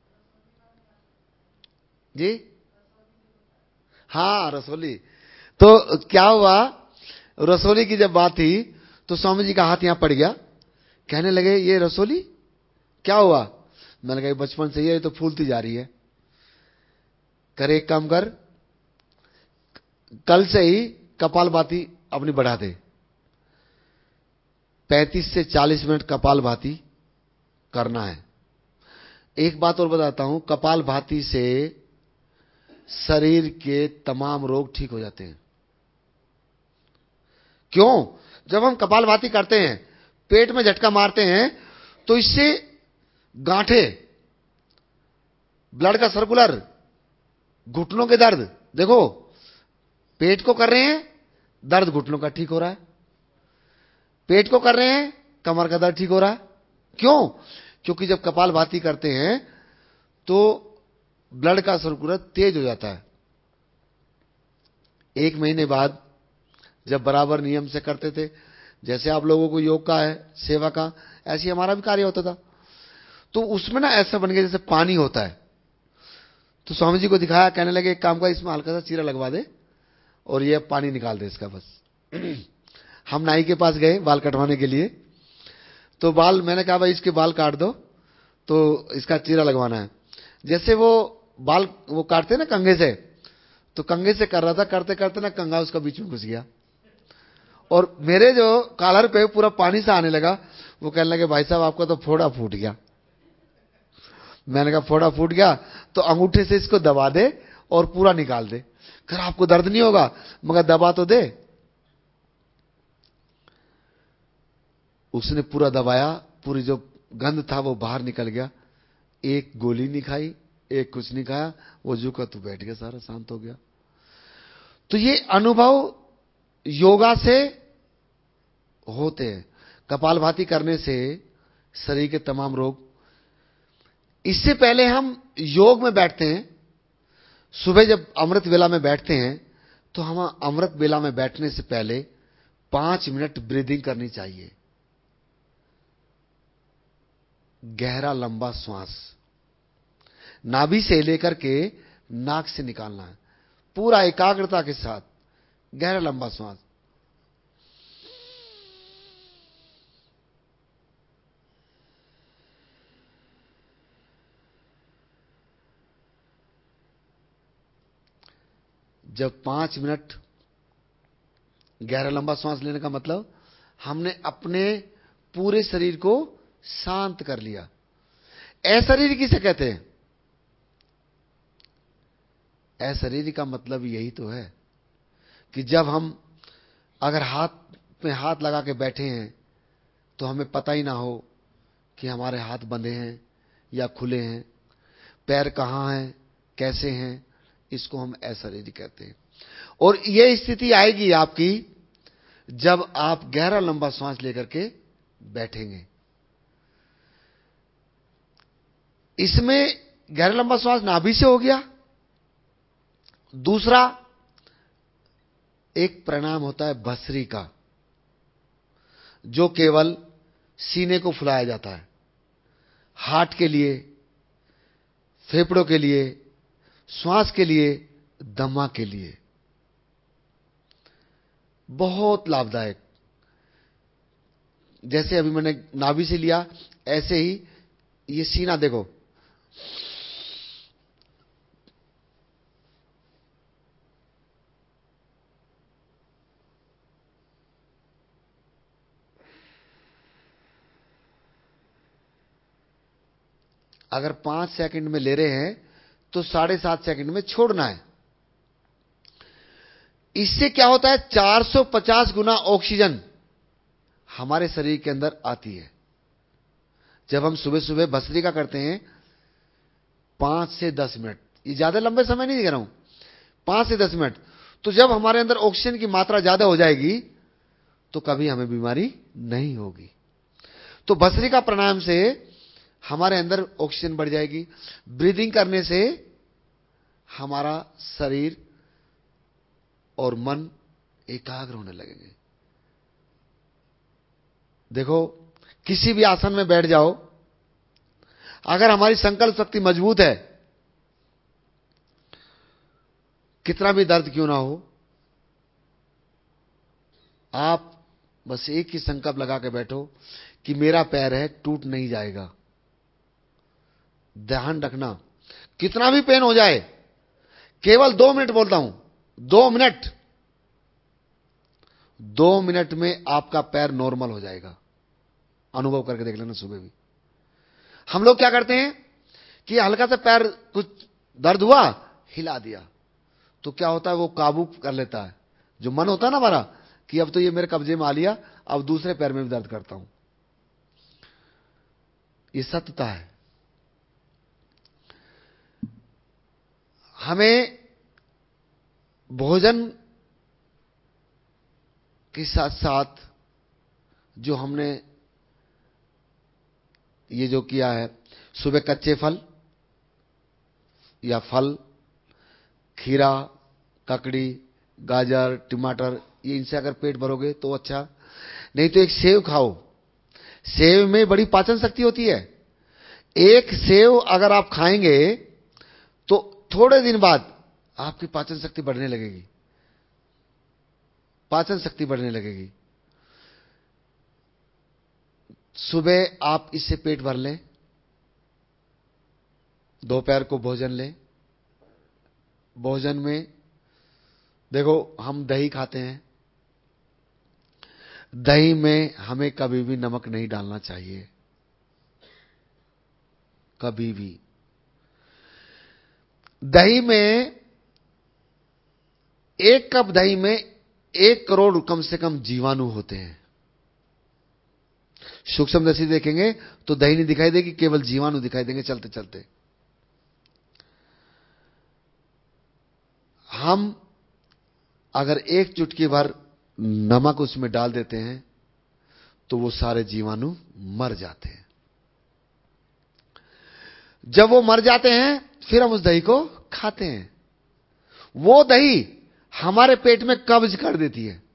जी, हाँ रसोली। तो क्या हुआ, रसोली की जब बात थी तो स्वामी जी का हाथ यहां पड़ गया। कहने लगे ये रसोली क्या हुआ? मैंने कहा बचपन से ये तो फूलती जा रही है। करे एक काम कर, कल से ही कपालभाति अपनी बढ़ा दे, पैंतीस से चालीस मिनट कपालभाति करना है। एक बात और बताता हूं, कपालभाति से शरीर के तमाम रोग ठीक हो जाते हैं। क्यों? जब हम कपालभाति करते हैं, पेट में झटका मारते हैं, तो इससे गांठे, ब्लड का सर्कुलर, घुटनों के दर्द, देखो पेट को कर रहे हैं दर्द घुटनों का ठीक हो रहा है, पेट को कर रहे हैं कमर का दर्द ठीक हो रहा है। क्यों? क्योंकि जब कपालभाति करते हैं तो ब्लड का सर्कुलर तेज हो जाता है। एक महीने बाद जब बराबर नियम से करते थे, जैसे आप लोगों को योग का है, सेवा का, ऐसे हमारा भी कार्य होता था। तो उसमें ना ऐसा बन गया जैसे पानी होता है। तो स्वामी जी को दिखाया, कहने लगे एक काम का, इसमें हल्का सा चीरा लगवा दे और ये पानी निकाल दे इसका बस। हम नाई के पास गए बाल कटवाने के लिए, तो बाल, मैंने कहा भाई इसके बाल काट दो, तो इसका चीरा लगवाना है। जैसे वो बाल वो काटते ना कंघे से, तो कंघे से कर रहा था, करते करते ना कंघा उसका बीच में घुस गया, और मेरे जो कॉलर पे पूरा पानी सा आने लगा। वो कहने लगे भाई साहब आपका तो फोड़ा फूट गया। मैंने कहा फोड़ा फूट गया तो अंगूठे से इसको दबा दे और पूरा निकाल दे। कर आपको दर्द नहीं होगा मगर दबा तो दे। उसने पूरा दबाया, पूरी जो गंध था वो बाहर निकल गया। एक गोली नहीं खाई, एक कुछ नहीं खाया, वो झुका तो बैठ गया, सारा शांत हो गया। तो ये अनुभव योगा से होते हैं। कपालभाति करने से शरीर के तमाम रोग। इससे पहले हम योग में बैठते हैं, सुबह जब अमृत वेला में बैठते हैं तो हम अमृत वेला में बैठने से पहले पांच मिनट ब्रीदिंग करनी चाहिए। गहरा लंबा श्वास नाभि से लेकर के नाक से निकालना है, पूरा एकाग्रता के साथ गहरा लंबा श्वास। जब पांच मिनट गहरा लंबा श्वास लेने का मतलब हमने अपने पूरे शरीर को शांत कर लिया। अशरीरी किसे कहते हैं? अशरीरी का मतलब यही तो है कि जब हम अगर हाथ में हाथ लगा के बैठे हैं तो हमें पता ही ना हो कि हमारे हाथ बंधे हैं या खुले हैं, पैर कहां हैं, कैसे हैं, इसको हम अशरीरी कहते हैं। और यह स्थिति आएगी आपकी जब आप गहरा लंबा श्वास लेकर के बैठेंगे। इसमें गहरा लंबा श्वास नाभि से हो गया। दूसरा एक प्राणायाम होता है भस्त्री का, जो केवल सीने को फुलाया जाता है। हार्ट के लिए, फेफड़ों के लिए, श्वास के लिए, दमा के लिए बहुत लाभदायक। जैसे अभी मैंने नाभि से लिया, ऐसे ही ये सीना देखो, अगर पांच सेकंड में ले रहे हैं तो साढ़े सात सेकंड में छोड़ना है। इससे क्या होता है, चार सौ पचास गुना ऑक्सीजन हमारे शरीर के अंदर आती है। जब हम सुबह सुबह भस्त्रिका करते हैं पांच से दस मिनट, ये ज्यादा लंबे समय नहीं कह रहा हूं, पांच से दस मिनट, तो जब हमारे अंदर ऑक्सीजन की मात्रा ज्यादा हो जाएगी तो कभी हमें बीमारी नहीं होगी। तो भस्त्रिका प्राणायाम से हमारे अंदर ऑक्सीजन बढ़ जाएगी। ब्रीदिंग करने से हमारा शरीर और मन एकाग्र होने लगेंगे। देखो, किसी भी आसन में बैठ जाओ, अगर हमारी संकल्प शक्ति मजबूत है, कितना भी दर्द क्यों ना हो, आप बस एक ही संकल्प लगा के बैठो कि मेरा पैर है, टूट नहीं जाएगा। ध्यान रखना, कितना भी पेन हो जाए, केवल दो मिनट बोलता हूं, दो मिनट दो मिनट में आपका पैर नॉर्मल हो जाएगा। अनुभव करके देख लेना। सुबह भी हम लोग क्या करते हैं कि हल्का सा पैर कुछ दर्द हुआ, हिला दिया, तो क्या होता है, वो काबू कर लेता है। जो मन होता है ना हमारा कि अब तो ये मेरे कब्जे में आ लिया, अब दूसरे पैर में भी दर्द करता हूं, ये सत्यता है। हमें भोजन के साथ साथ जो हमने ये जो किया है, सुबह कच्चे फल या फल, खीरा, ककड़ी, गाजर, टमाटर, ये इनसे अगर पेट भरोगे तो अच्छा, नहीं तो एक सेव खाओ। सेव में बड़ी पाचन शक्ति होती है। एक सेव अगर आप खाएंगे तो थोड़े दिन बाद आपकी पाचन शक्ति बढ़ने लगेगी, पाचन शक्ति बढ़ने लगेगी। सुबह आप इससे पेट भर लें, दोपहर को भोजन लें। भोजन में देखो, हम दही खाते हैं, दही में हमें कभी भी नमक नहीं डालना चाहिए, कभी भी। दही में, एक कप दही में एक करोड़ कम से कम जीवाणु होते हैं। सूक्ष्म दृष्टि देखेंगे तो दही नहीं दिखाई देगी, केवल जीवाणु दिखाई देंगे चलते चलते। हम अगर एक चुटकी भर नमक उसमें डाल देते हैं तो वो सारे जीवाणु मर जाते हैं। जब वो मर जाते हैं फिर हम उस दही को खाते हैं। वो दही हमारे पेट में कब्ज कर देती है।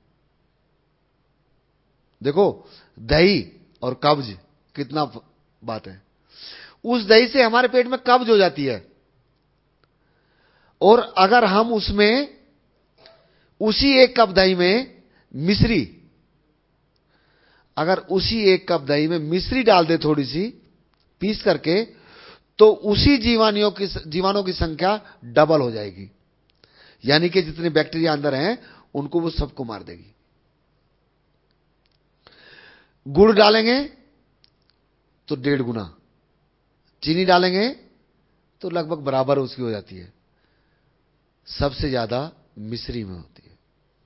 देखो दही और कब्ज कितना बात है। उस दही से हमारे पेट में कब्ज हो जाती है। और अगर हम उसमें उसी एक कप दही में मिश्री, अगर उसी एक कप दही में मिश्री डाल दे थोड़ी सी पीस करके, तो उसी जीवाणुओं की जीवाणुओं की संख्या डबल हो जाएगी। यानी कि जितने बैक्टीरिया अंदर हैं उनको वो सबको मार देगी। गुड़ डालेंगे तो डेढ़ गुना, चीनी डालेंगे तो लगभग बराबर उसकी हो जाती है। सबसे ज्यादा मिश्री में होती है।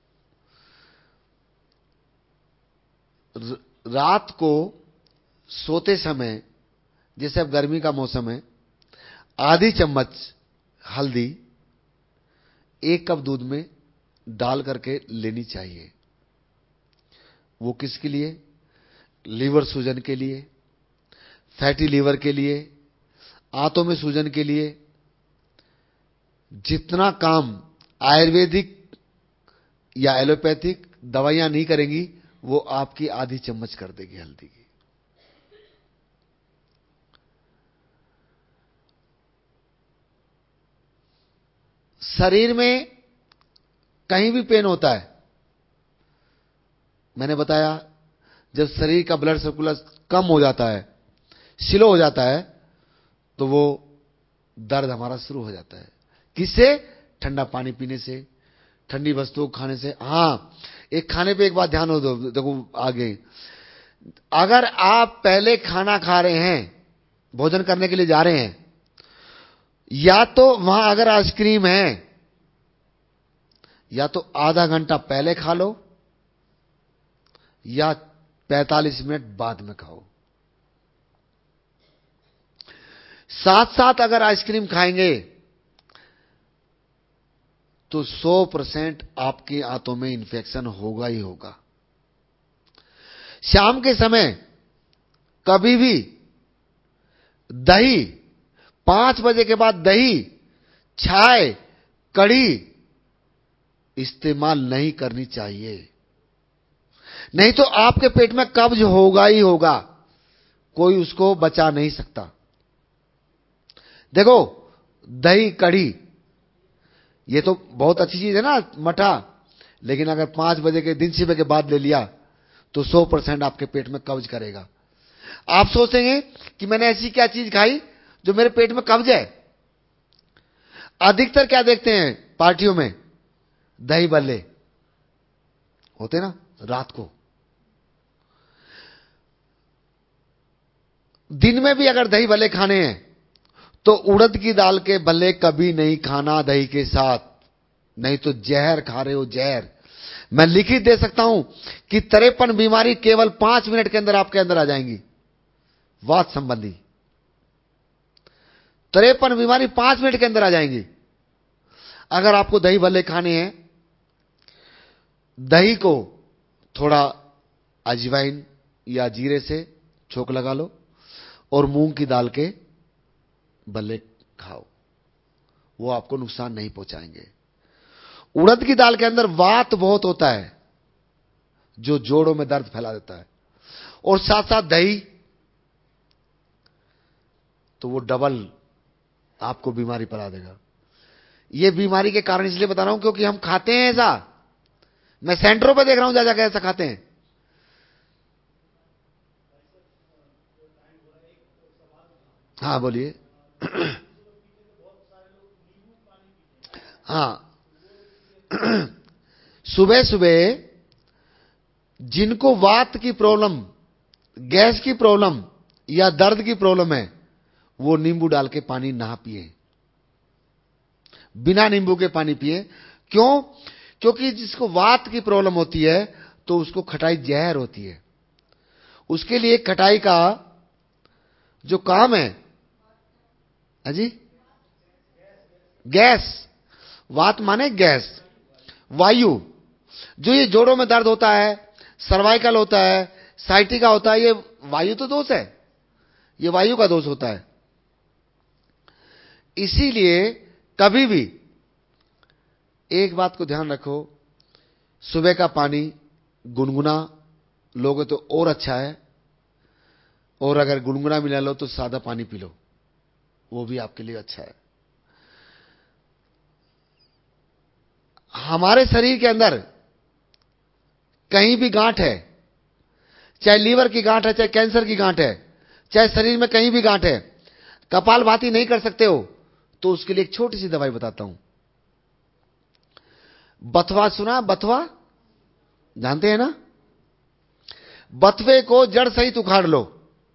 रात को सोते समय, जैसे अब गर्मी का मौसम है, आधी चम्मच हल्दी एक कप दूध में डाल करके लेनी चाहिए। वो किसके लिए? लीवर सूजन के लिए, फैटी लीवर के लिए, आंतों में सूजन के लिए। जितना काम आयुर्वेदिक या एलोपैथिक दवाइयां नहीं करेंगी वो आपकी आधी चम्मच कर देगी हल्दी की। शरीर में कहीं भी पेन होता है, मैंने बताया जब शरीर का ब्लड सर्कुलेशन कम हो जाता है, स्लो हो जाता है, तो वो दर्द हमारा शुरू हो जाता है। किससे? ठंडा पानी पीने से, ठंडी वस्तुओं खाने से। हां, एक खाने पे एक बात ध्यान हो दो, देखो आगे, अगर आप पहले खाना खा रहे हैं, भोजन करने के लिए जा रहे हैं, या तो वहां अगर आइसक्रीम है, या तो आधा घंटा पहले खा लो या पैंतालीस मिनट बाद में खाओ। साथ साथ अगर आइसक्रीम खाएंगे तो सौ परसेंट आपकी आंतों में इंफेक्शन होगा ही होगा। शाम के समय कभी भी दही, पांच बजे के बाद दही, चाय, कढ़ी इस्तेमाल नहीं करनी चाहिए। नहीं तो आपके पेट में कब्ज होगा ही होगा, कोई उसको बचा नहीं सकता। देखो दही कढ़ी ये तो बहुत अच्छी चीज है ना, मठा, लेकिन अगर पांच बजे के दिन सुबह के बाद ले लिया तो सौ परसेंट आपके पेट में कब्ज करेगा। आप सोचेंगे कि मैंने ऐसी क्या चीज खाई जो मेरे पेट में कब्ज है। अधिकतर क्या देखते हैं पार्टियों में? दही बल्ले होते ना रात को। दिन में भी अगर दही भल्ले खाने हैं तो उड़द की दाल के भल्ले कभी नहीं खाना दही के साथ, नहीं तो जहर खा रहे हो, जहर। मैं लिखित दे सकता हूं कि तिरपन बीमारी केवल पांच मिनट के अंदर आपके अंदर आ जाएंगी, वात संबंधी तिरपन बीमारी पांच मिनट के अंदर आ जाएंगी। अगर आपको दही भल्ले खाने हैं, दही को थोड़ा अजवाइन या जीरे से छोंक लगा लो और मूंग की दाल के भल्ले खाओ, वो आपको नुकसान नहीं पहुंचाएंगे। उड़द की दाल के अंदर वात बहुत होता है जो जोड़ों में दर्द फैला देता है, और साथ साथ दही, तो वो डबल आपको बीमारी पला देगा। ये बीमारी के कारण इसलिए बता रहा हूं क्योंकि हम खाते हैं ऐसा। मैं सेंटरों पे देख रहा हूं जा जाकर ऐसा खाते हैं। हाँ बोलिए। हाँ सुबह सुबह जिनको वात की प्रॉब्लम, गैस की प्रॉब्लम या दर्द की प्रॉब्लम है, वो नींबू डाल के पानी ना पिए, बिना नींबू के पानी पिए। क्यों? क्योंकि जिसको वात की प्रॉब्लम होती है तो उसको खटाई जहर होती है। उसके लिए खटाई का जो काम है, अजी गैस, वात माने गैस, वायु, जो ये जोड़ों में दर्द होता है, सर्वाइकल होता है, साइटिका होता है, ये वायु तो दोष है, ये वायु का दोष होता है। इसीलिए कभी भी एक बात को ध्यान रखो, सुबह का पानी गुनगुना लोगे तो और अच्छा है, और अगर गुनगुना मिला लो तो सादा पानी पी लो, वो भी आपके लिए अच्छा है। हमारे शरीर के अंदर कहीं भी गांठ है, चाहे लीवर की गांठ है, चाहे कैंसर की गांठ है, चाहे शरीर में कहीं भी गांठ है, कपालभाति नहीं कर सकते हो तो उसके लिए एक छोटी सी दवाई बताता हूं। बथवा सुना? बथवा जानते हैं ना? बथवे को जड़ सहित उखाड़ लो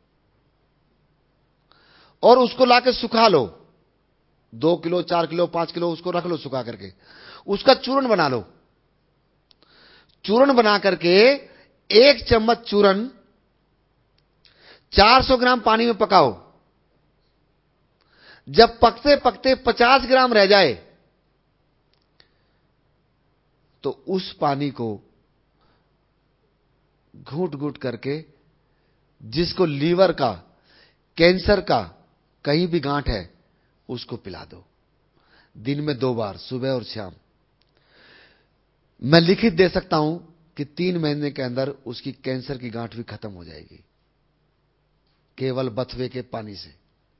और उसको लाके सुखा लो, दो किलो, चार किलो, पांच किलो उसको रख लो सुखा करके, उसका चूर्ण बना लो। चूर्ण बना करके एक चम्मच चूर्ण चार सौ ग्राम पानी में पकाओ। जब पकते पकते पचास ग्राम रह जाए तो उस पानी को घूट घूट करके, जिसको लीवर का, कैंसर का कहीं भी गांठ है, उसको पिला दो। दिन में दो बार, सुबह और शाम। मैं लिखित दे सकता हूं कि तीन महीने के अंदर उसकी कैंसर की गांठ भी खत्म हो जाएगी, केवल बथवे के पानी से।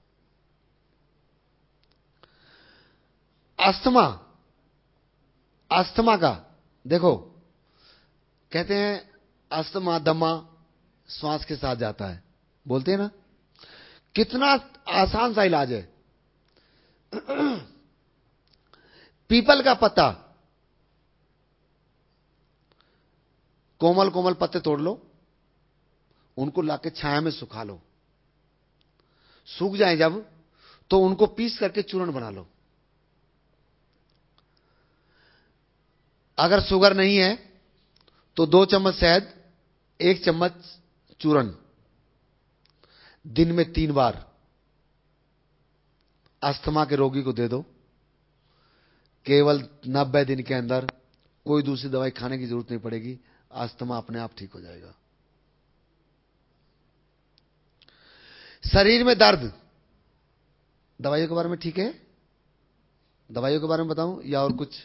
अस्थमा, अस्थमा का देखो, कहते हैं अस्थमा दमा श्वास के साथ जाता है, बोलते हैं ना, कितना आसान सा इलाज है। पीपल का पत्ता, कोमल कोमल पत्ते तोड़ लो, उनको लाके छाया में सुखा लो, सूख जाए जब तो उनको पीस करके चूर्ण बना लो। अगर शुगर नहीं है तो दो चम्मच शहद, एक चम्मच चूर्ण, दिन में तीन बार अस्थमा के रोगी को दे दो। केवल नब्बे दिन के अंदर कोई दूसरी दवाई खाने की जरूरत नहीं पड़ेगी, अस्थमा अपने आप ठीक हो जाएगा। शरीर में दर्द, दवाइयों के बारे में ठीक है? दवाइयों के बारे में बताऊं या और कुछ?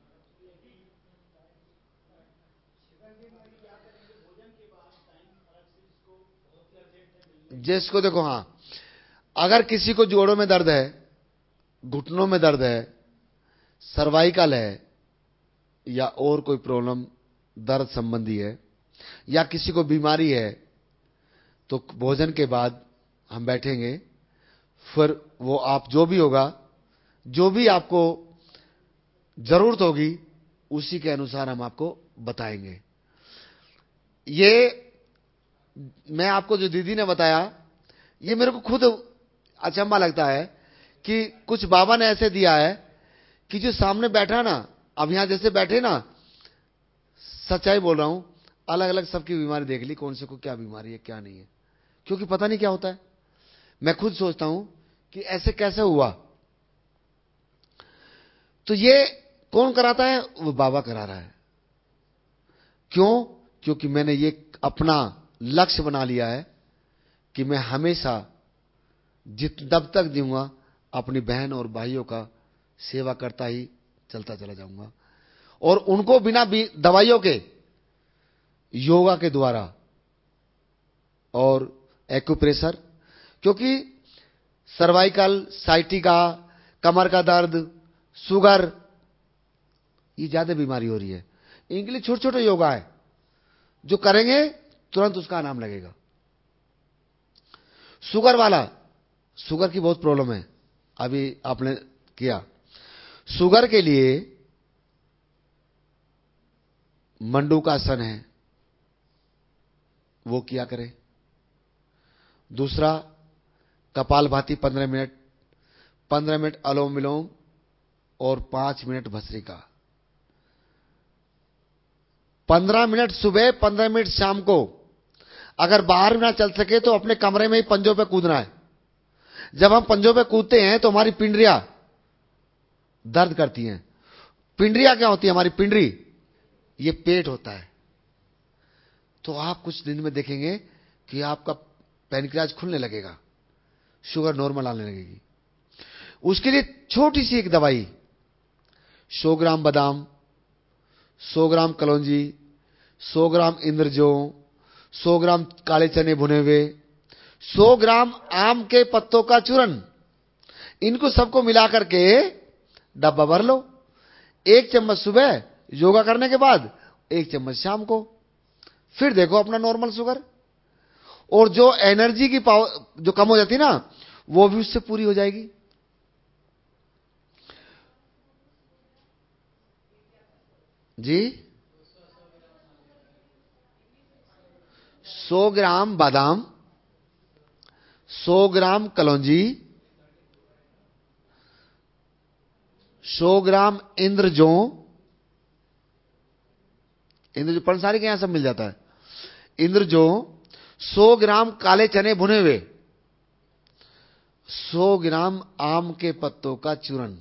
जिसको देखो, हां, अगर किसी को जोड़ों में दर्द है, घुटनों में दर्द है, सर्वाइकल है, या और कोई प्रॉब्लम दर्द संबंधी है, या किसी को बीमारी है, तो भोजन के बाद हम बैठेंगे, फिर वो आप जो भी होगा, जो भी आपको जरूरत होगी, उसी के अनुसार हम आपको बताएंगे। ये मैं आपको जो दीदी ने बताया, ये मेरे को खुद अचंभा लगता है कि कुछ बाबा ने ऐसे दिया है कि जो सामने बैठा ना, अब यहां जैसे बैठे ना, सच्चाई बोल रहा हूं, अलग अलग सबकी बीमारी देख ली, कौन से को क्या बीमारी है क्या नहीं है, क्योंकि पता नहीं क्या होता है। मैं खुद सोचता हूं कि ऐसे कैसे हुआ। तो ये कौन कराता है? वो बाबा करा रहा है। क्यों? क्योंकि मैंने ये अपना लक्ष्य बना लिया है कि मैं हमेशा जित तब तक जीऊंगा अपनी बहन और भाइयों का सेवा करता ही चलता चला जाऊंगा, और उनको बिना भी दवाइयों के, योगा के द्वारा और एक्यूप्रेशर, क्योंकि सर्वाइकल, साइटिका, कमर का दर्द, शुगर, ये ज्यादा बीमारी हो रही है। इनके लिए छोटे छोटे योगा है जो करेंगे तुरंत उसका नाम लगेगा। शुगर वाला, शुगर की बहुत प्रॉब्लम है, अभी आपने किया, शुगर के लिए मंडूकासन है, वो किया करें। दूसरा, कपालभाति पंद्रह मिनट, पंद्रह मिनट अलोम विलोम और पांच मिनट भस्त्रिका। पंद्रह मिनट सुबह, पंद्रह मिनट शाम को। अगर बाहर ना चल सके तो अपने कमरे में ही पंजों पे कूदना है। जब हम पंजों पे कूदते हैं तो हमारी पिंडरियां दर्द करती हैं। पिंडरियां क्या होती है? हमारी पिंडरी, ये पेट होता है। तो आप कुछ दिन में देखेंगे कि आपका पैनक्रियाज खुलने लगेगा, शुगर नॉर्मल आने लगेगी। उसके लिए छोटी सी एक दवाई, सौ ग्राम बादाम, सौ ग्राम कलौंजी, सौ ग्राम इंद्रजौ, सौ ग्राम काले चने भुने हुए, सौ ग्राम आम के पत्तों का चूर्ण, इनको सबको मिलाकर के डब्बा भर लो। एक चम्मच सुबह योगा करने के बाद, एक चम्मच शाम को। फिर देखो अपना नॉर्मल शुगर। और जो एनर्जी की पावर जो कम हो जाती है ना, वो भी उससे पूरी हो जाएगी। जी, सौ ग्राम बादाम, सौ ग्राम कलौंजी, सौ ग्राम इंद्रजौ, इंद्रजौ पंसारी के यहां सब मिल जाता है, इंद्रजौ, सौ ग्राम काले चने भुने हुए, सौ ग्राम आम के पत्तों का चूर्ण।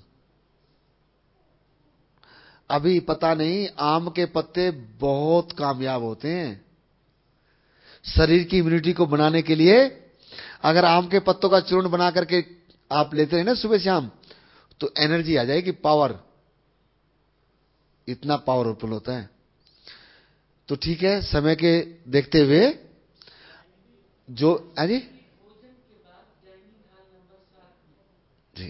अभी पता नहीं, आम के पत्ते बहुत कामयाब होते हैं शरीर की इम्यूनिटी को बनाने के लिए। अगर आम के पत्तों का चूर्ण बना करके आप लेते हैं ना सुबह शाम, तो एनर्जी आ जाएगी, पावर, इतना पावरफुल होता है। तो ठीक है, समय के देखते हुए जो अरे जी,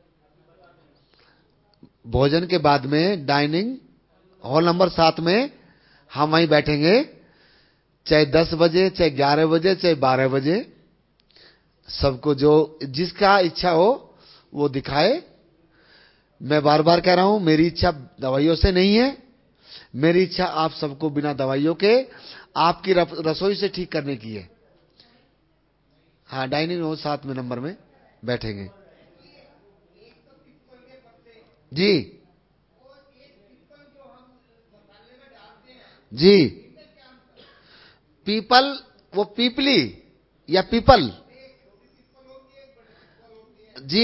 भोजन के बाद में डाइनिंग हॉल नंबर सात में हम वहीं बैठेंगे, चाहे दस बजे, चाहे ग्यारह बजे, चाहे बारह बजे। सबको जो जिसका इच्छा हो वो दिखाए। मैं बार बार कह रहा हूं, मेरी इच्छा दवाइयों से नहीं है, मेरी इच्छा आप सबको बिना दवाइयों के आपकी रसोई से ठीक करने की है। हाँ, डाइनिंग हॉल सात में नंबर में बैठेंगे जी। जी, पीपल, वो पीपली या पीपल जी,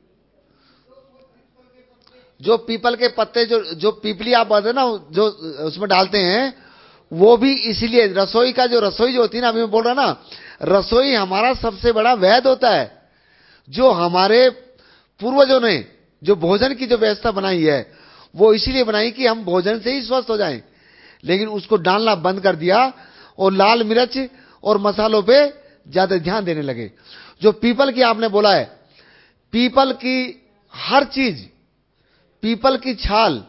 जो पीपल के पत्ते, जो जो पीपली आप बात है ना, जो उसमें डालते हैं, वो भी इसीलिए रसोई का जो रसोई जो होती है ना, अभी मैं बोल रहा ना, रसोई हमारा सबसे बड़ा वैद्य होता है। जो हमारे पूर्वजों ने जो भोजन की जो व्यवस्था बनाई है, वो इसीलिए बनाई कि हम भोजन से ही स्वस्थ हो जाएं। लेकिन उसको डालना बंद कर दिया और लाल मिर्च और मसालों पे ज्यादा ध्यान देने लगे। जो पीपल की आपने बोला है, पीपल की हर चीज, पीपल की छाल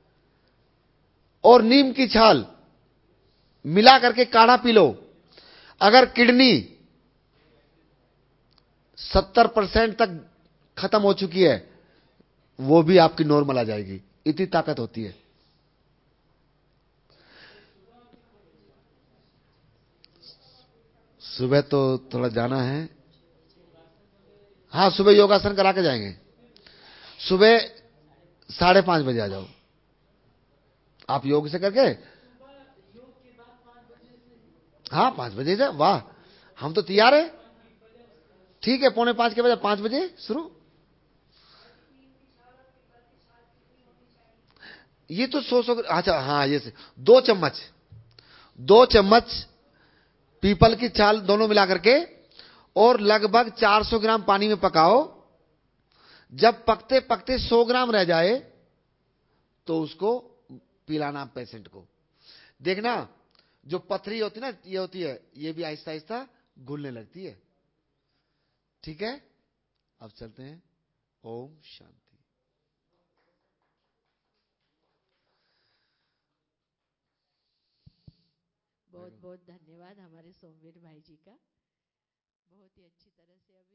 और नीम की छाल मिला करके काढ़ा पी लो। अगर किडनी सत्तर परसेंट तक खत्म हो चुकी है, वो भी आपकी नॉर्मल आ जाएगी, इतनी ताकत होती है। सुबह तो थोड़ा जाना है। हाँ, सुबह योगासन करा के जाएंगे। सुबह साढ़े पांच बजे आ जाओ, आप योग से करके। हाँ, पांच बजे जाओ, वाह, हम तो तैयार है। ठीक है, पौने पांच के बजे, पांच बजे शुरू। ये तो सौ सौ, अच्छा हाँ, ये से दो चम्मच, दो चम्मच पीपल की छाल दोनों मिला करके, और लगभग चार सौ ग्राम पानी में पकाओ। जब पकते पकते सौ ग्राम रह जाए, तो उसको पिलाना पेशेंट को। देखना, जो पथरी होती है ना, ये होती है, ये भी आहिस्ता आहिस्ता घुलने लगती है। ठीक है, अब चलते हैं। ओम शांति। बहुत बहुत धन्यवाद हमारे सोमवीर भाई जी का, बहुत ही अच्छी तरह से अभी